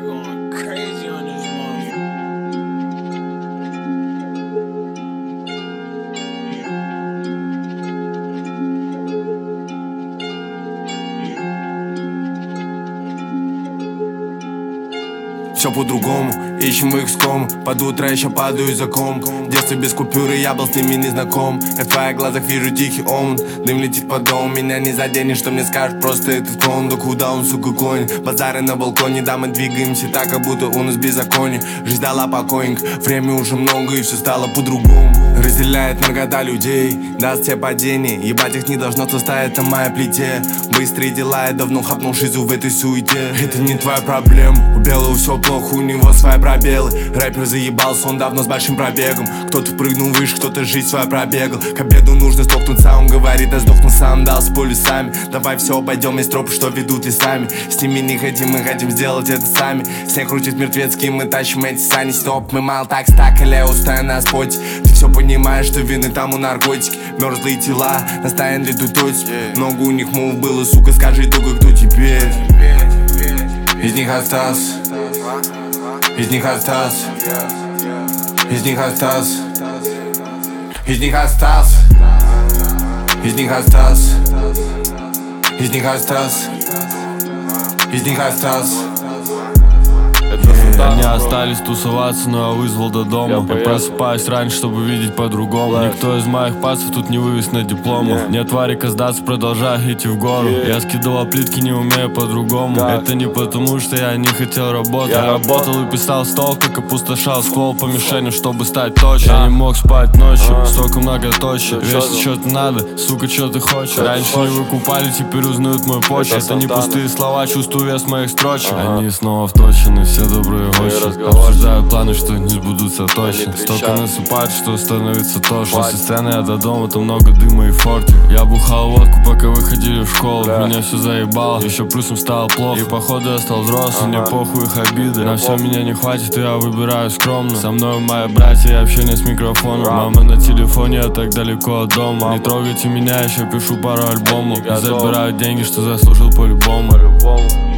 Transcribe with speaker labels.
Speaker 1: going crazy on this motherfucker.
Speaker 2: Все по-другому, ищем в их ском. Под утро еще падаю за ком. В детстве без купюры, я был с ними не знаком. Я в твоих глазах вижу тихий омут. Дым летит под дом, меня не заденет. Что мне скажет просто этот клон? Да куда он, сука, клонит? Базары на балконе, да мы двигаемся так, как будто у нас беззаконие. Жизнь дала покойник, время уже много и все стало по-другому. Разделяет на года людей, даст тебе падение. Ебать, их не должно состоять на моей плите. Быстрые дела, я давно хапнул шизу в этой суете. Это не твоя проблема, у белого все плохо, у него свои пробелы. Рэпер заебался, он давно с большим пробегом. Кто-то прыгнул выше, кто-то жизнь свою пробегал. К обеду нужно столкнуться, он говорит, я сдохну сам. Дал с полюсами, давай все обойдем, есть тропы, что ведут лесами. С ними не хотим, мы хотим сделать это сами. Снег крутит мертвецкий, мы тащим эти сани. Стоп, мы мало так стакали, устая на споте. Ты все понимаешь, что вины там у наркотики. Мерзлые тела, настоян ли тут точки. Много у них мув было, сука, скажи только, кто теперь. Из них остался, из них остался, из них остался, из них остался, из них остался, из них остался, из них остался.
Speaker 3: Они остались тусоваться, но я вызвал до дома. Я просыпаюсь раньше, чтобы видеть по-другому. Никто из моих пацев тут не вывез на дипломах. Нет варика сдаться, продолжаю идти в гору. Я скидывал плитки, не умею по-другому. Это не потому, что я не хотел работать. Я работал и писал стол, как опустошал ствол по мишени, чтобы стать точно. Я не мог спать ночью, столько многоточий. Вечно что-то надо, сука, что ты хочешь. Раньше не выкупали, теперь узнают мой почерк. Это не пустые слова, чувствую вес моих строчек. Они снова вточены, все добрые гости. Обсуждают планы, что не сбудутся точно. Столько насыпают, что становится тошно. После сцены я до дома, там много дыма и форти. Я бухал водку, пока выходили в школу. Меня все заебало, еще плюсом стало плохо. И походу я стал взрослым, мне похуй их обиды. На все меня не хватит, и я выбираю скромно. Со мной мои братья и общение с микрофоном. Мама на телефоне, я так далеко от дома. Не трогайте меня, еще пишу пару альбомов. И забираю деньги, что заслужил по-любому.